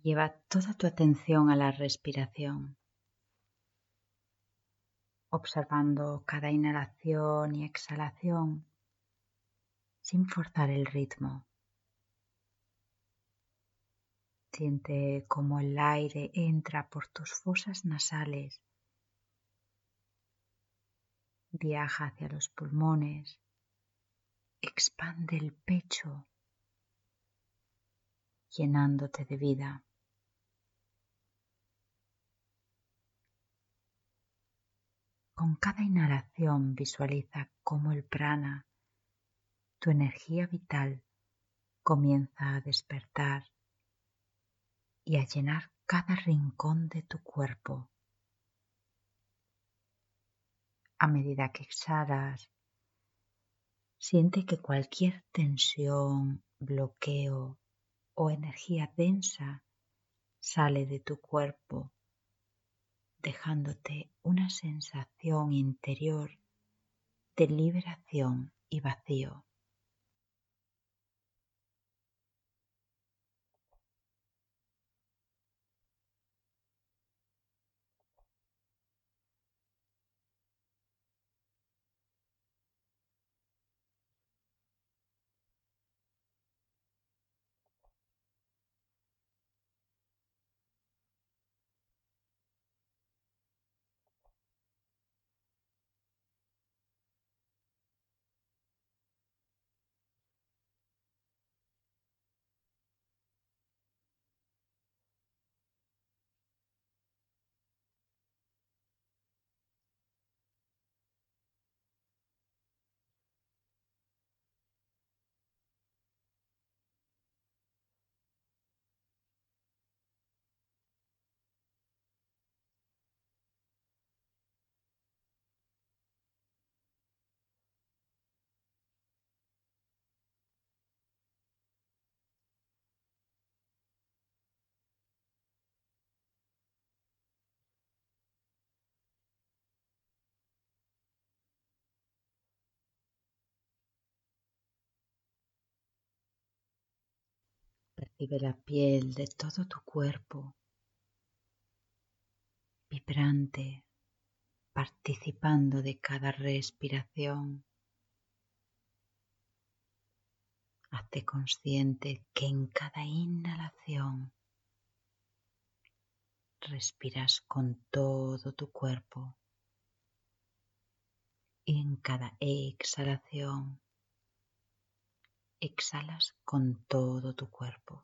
Lleva toda tu atención a la respiración, observando cada inhalación y exhalación sin forzar el ritmo. Siente cómo el aire entra por tus fosas nasales, viaja hacia los pulmones, expande el pecho, llenándote de vida. Con cada inhalación visualiza cómo el prana, tu energía vital, comienza a despertar y a llenar cada rincón de tu cuerpo. A medida que exhalas, siente que cualquier tensión, bloqueo o energía densa sale de tu cuerpo, dejándote una sensación interior de liberación y vacío. Percibe la piel de todo tu cuerpo, vibrante, participando de cada respiración. Hazte consciente que en cada inhalación respiras con todo tu cuerpo y en cada exhalación exhalas con todo tu cuerpo.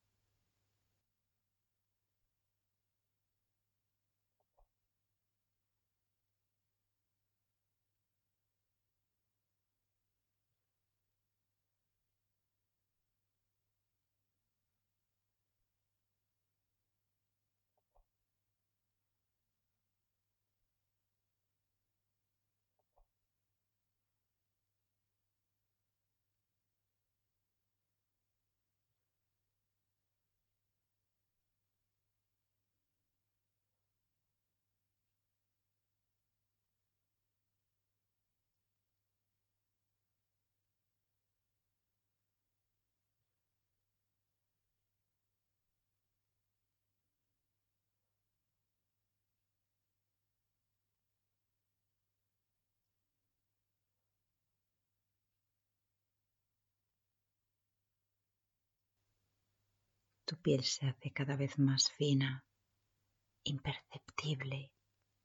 Tu piel se hace cada vez más fina, imperceptible.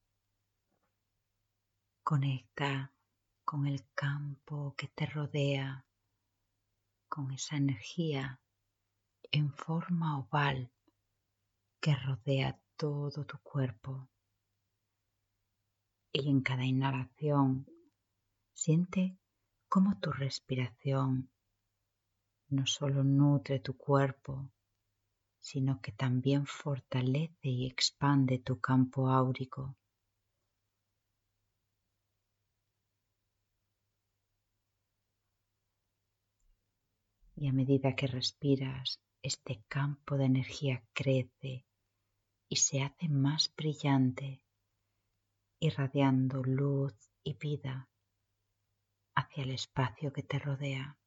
Conecta con el campo que te rodea, con esa energía en forma oval que rodea todo tu cuerpo. Y en cada inhalación siente cómo tu respiración no solo nutre tu cuerpo, sino que también fortalece y expande tu campo áurico. Y a medida que respiras, este campo de energía crece y se hace más brillante, irradiando luz y vida hacia el espacio que te rodea.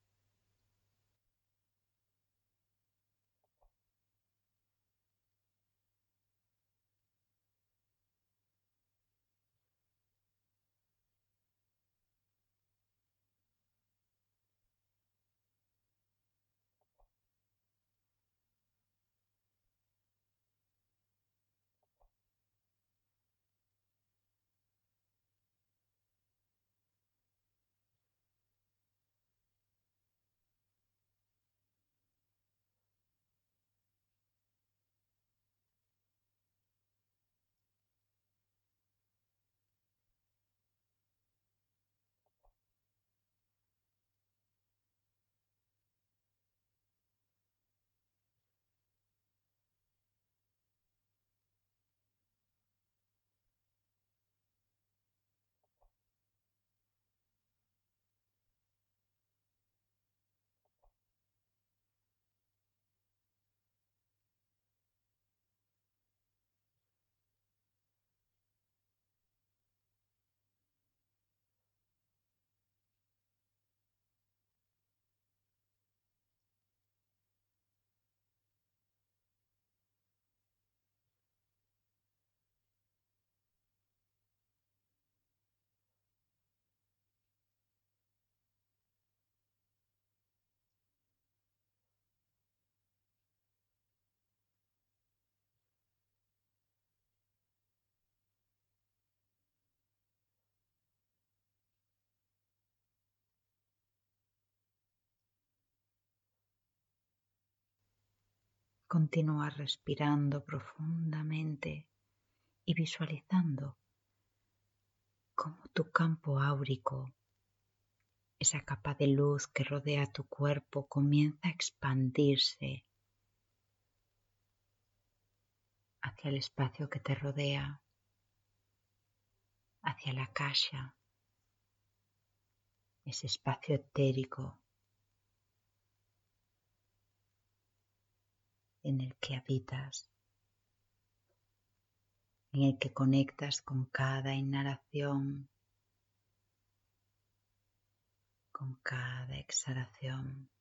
Continúa respirando profundamente y visualizando cómo tu campo áurico, esa capa de luz que rodea tu cuerpo, comienza a expandirse hacia el espacio que te rodea, hacia la akasha, ese espacio etérico en el que habitas, en el que conectas con cada inhalación, con cada exhalación,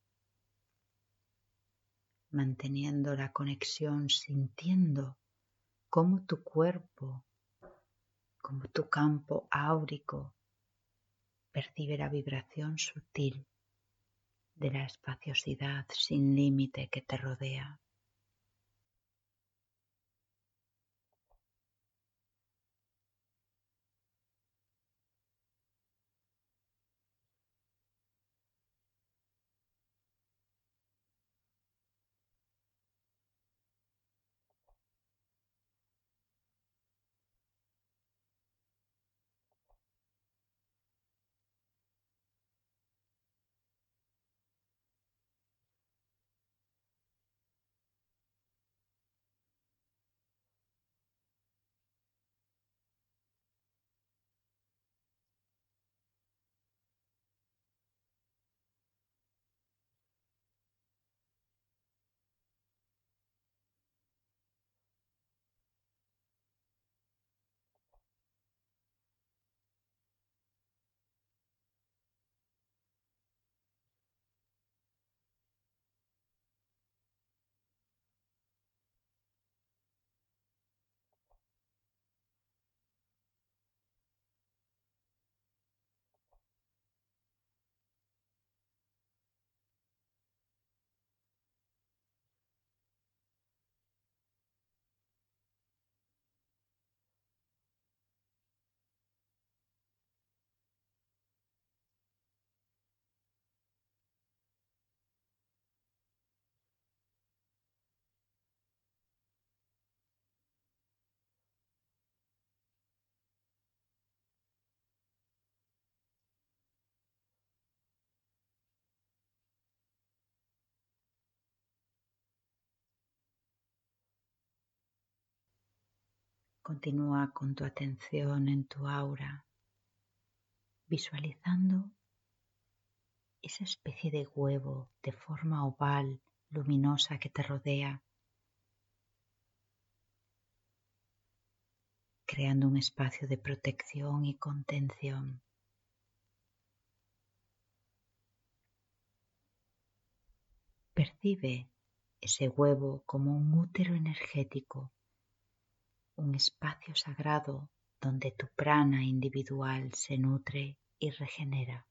manteniendo la conexión, sintiendo cómo tu cuerpo, cómo tu campo áurico percibe la vibración sutil de la espaciosidad sin límite que te rodea. Continúa con tu atención en tu aura, visualizando esa especie de huevo de forma oval, luminosa que te rodea, creando un espacio de protección y contención. Percibe ese huevo como un útero energético, un espacio sagrado donde tu prana individual se nutre y regenera.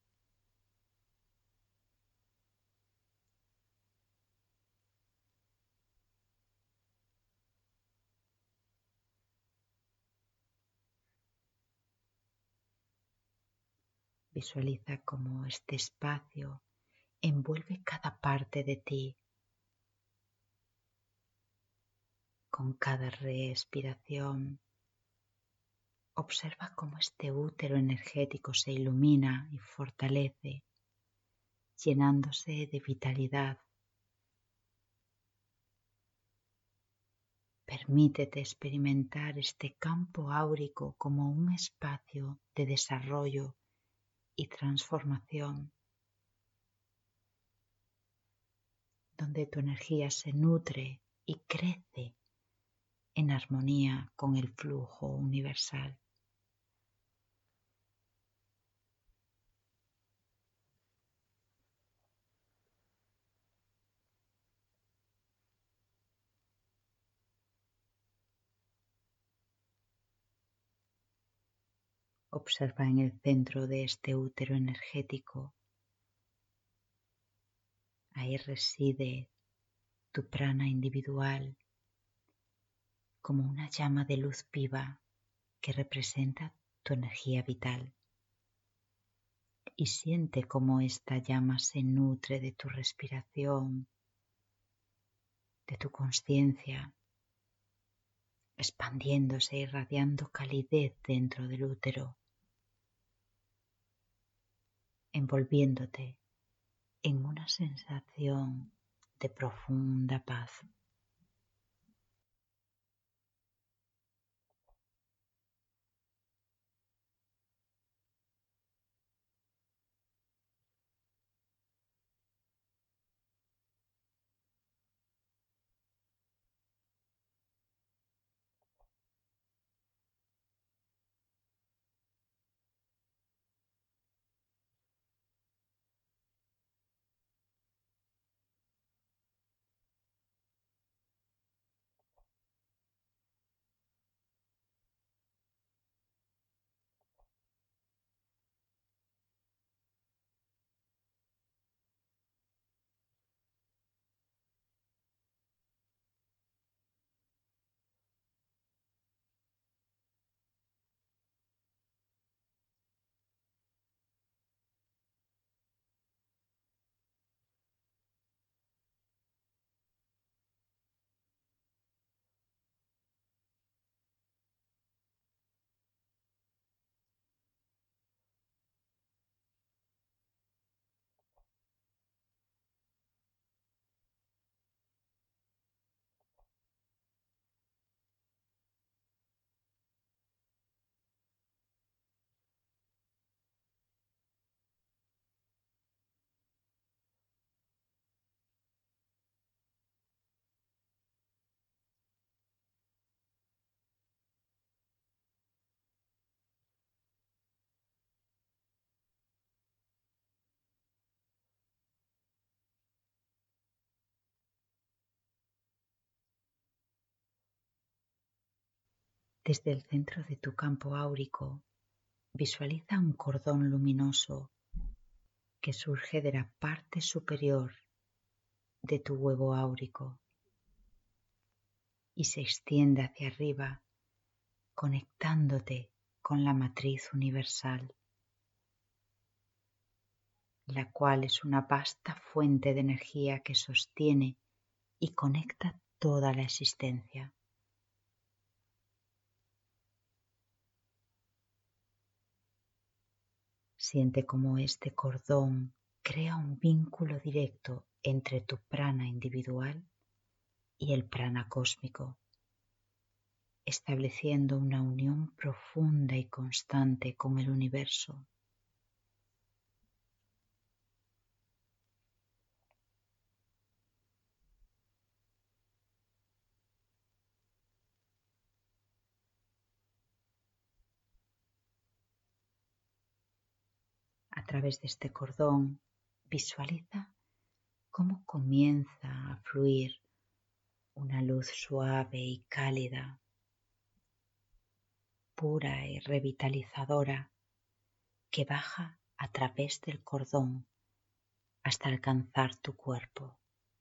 Visualiza cómo este espacio envuelve cada parte de ti. Con cada respiración, observa cómo este útero energético se ilumina y fortalece, llenándose de vitalidad. Permítete experimentar este campo áurico como un espacio de desarrollo y transformación, donde tu energía se nutre y crece en armonía con el flujo universal. Observa en el centro de este útero energético. Ahí reside tu prana individual como una llama de luz viva que representa tu energía vital. Y siente cómo esta llama se nutre de tu respiración, de tu conciencia, expandiéndose, irradiando calidez dentro del útero, envolviéndote en una sensación de profunda paz. Desde el centro de tu campo áurico, visualiza un cordón luminoso que surge de la parte superior de tu huevo áurico y se extiende hacia arriba, conectándote con la matriz universal, la cual es una vasta fuente de energía que sostiene y conecta toda la existencia. Siente cómo este cordón crea un vínculo directo entre tu prana individual y el prana cósmico, estableciendo una unión profunda y constante con el universo. A través de este cordón, visualiza cómo comienza a fluir una luz suave y cálida, pura y revitalizadora, que baja a través del cordón hasta alcanzar tu cuerpo.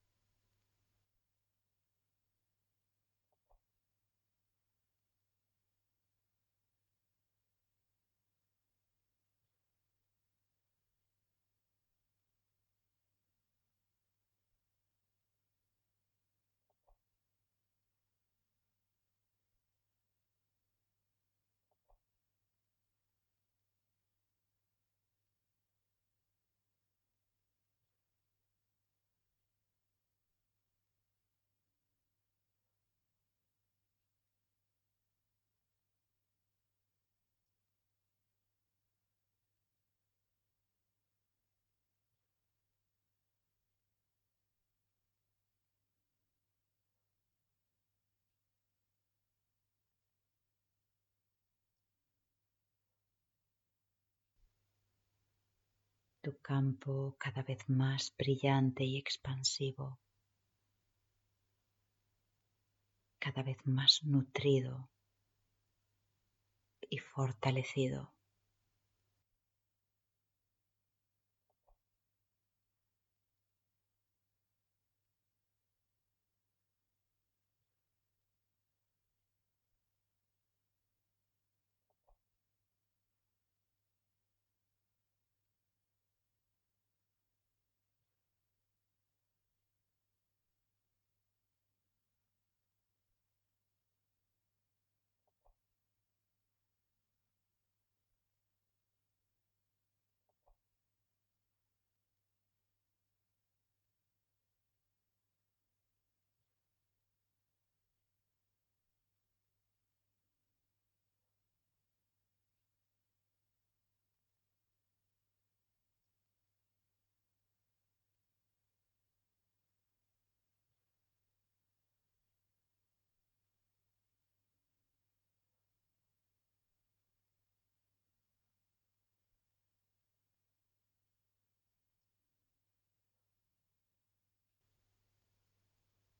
Tu campo cada vez más brillante y expansivo, cada vez más nutrido y fortalecido.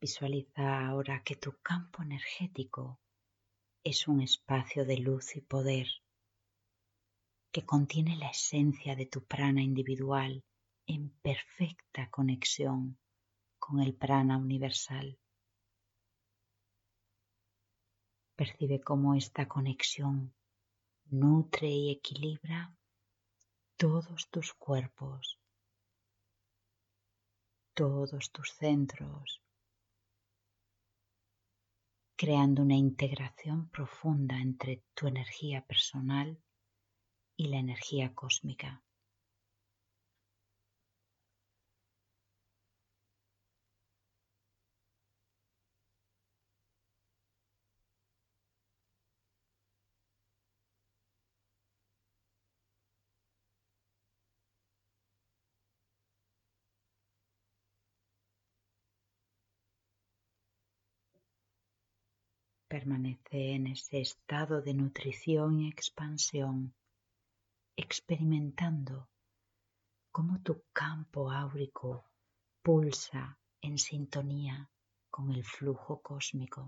Visualiza ahora que tu campo energético es un espacio de luz y poder que contiene la esencia de tu prana individual en perfecta conexión con el prana universal. Percibe cómo esta conexión nutre y equilibra todos tus cuerpos, todos tus centros, creando una integración profunda entre tu energía personal y la energía cósmica. Permanece en ese estado de nutrición y expansión, experimentando cómo tu campo áurico pulsa en sintonía con el flujo cósmico.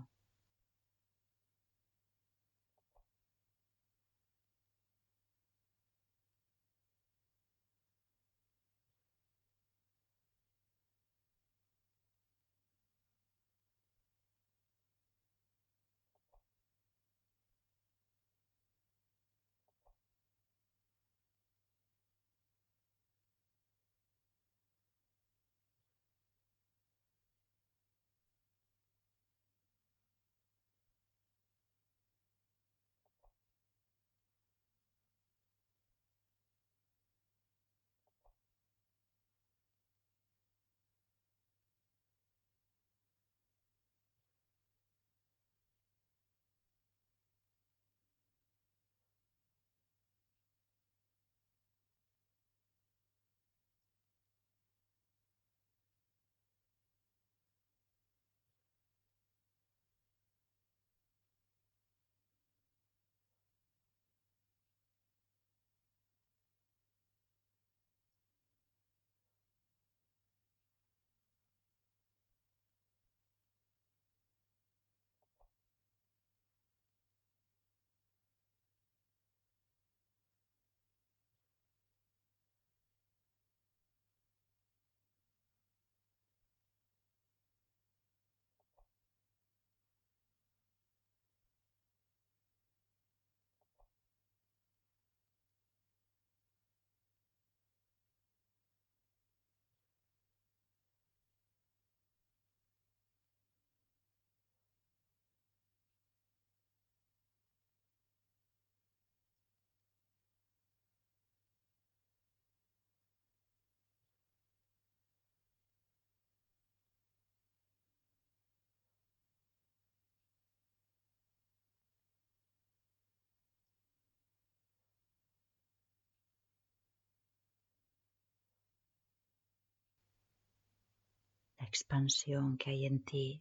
La expansión que hay en ti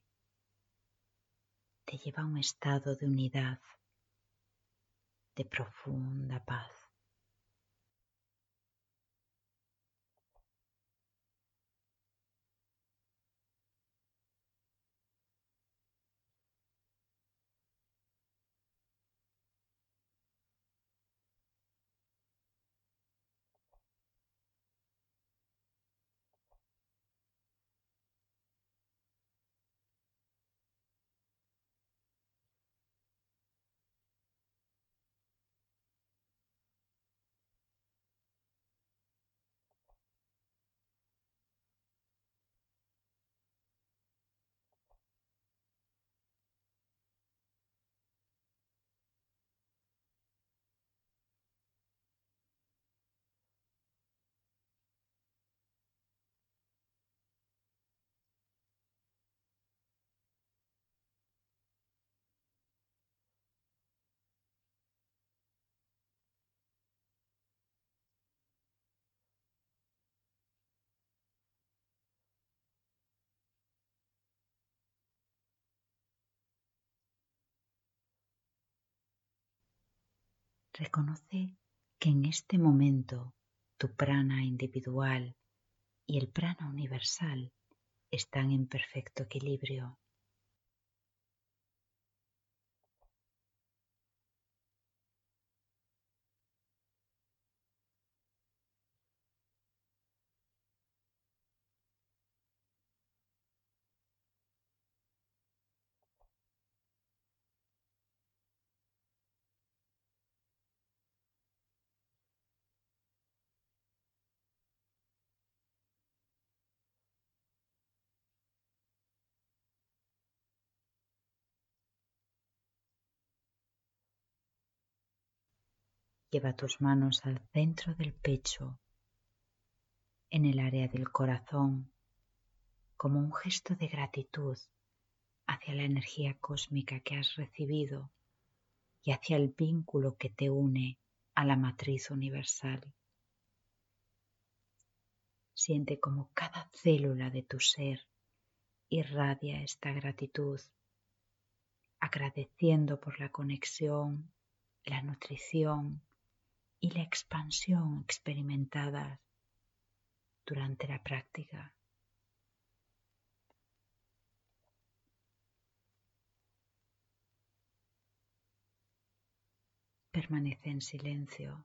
te lleva a un estado de unidad, de profunda paz. Reconoce que en este momento tu prana individual y el prana universal están en perfecto equilibrio. Lleva tus manos al centro del pecho, en el área del corazón, como un gesto de gratitud hacia la energía cósmica que has recibido y hacia el vínculo que te une a la matriz universal. Siente como cada célula de tu ser irradia esta gratitud, agradeciendo por la conexión, la nutrición y la expansión experimentadas durante la práctica. Permanece en silencio.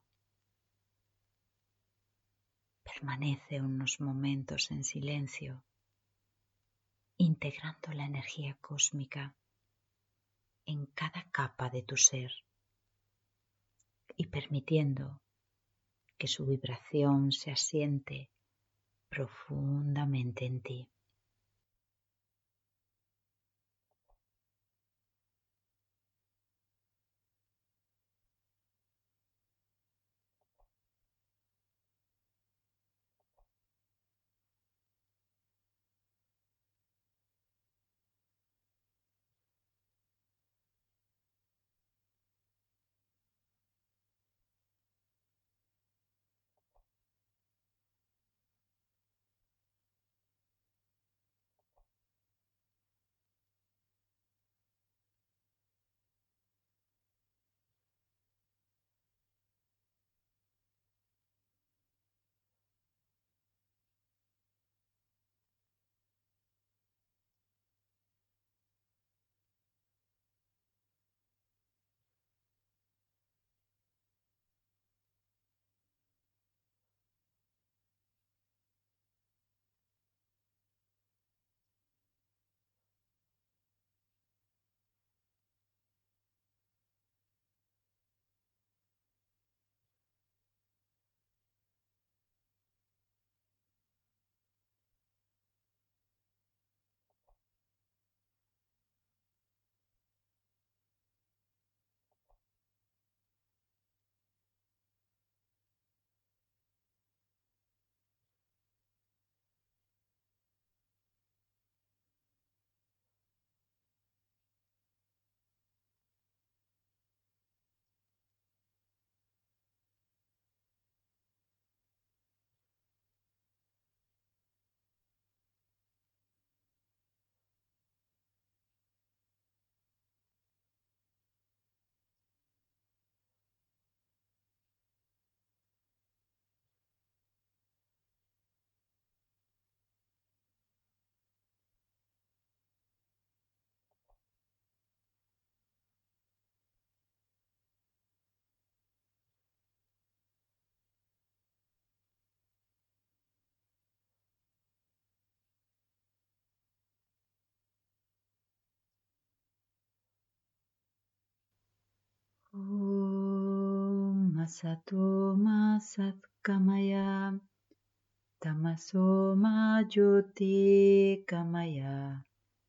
Permanece unos momentos en silencio, integrando la energía cósmica en cada capa de tu ser y permitiendo que su vibración se asiente profundamente en ti. Om Asato Ma Satgamaya Tamaso Ma Jyoti Gamaya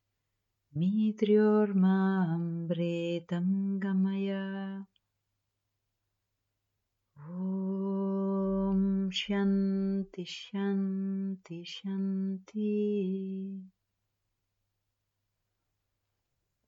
Midryorma Amritam Gamaya. Om Shanti Shanti Shanti.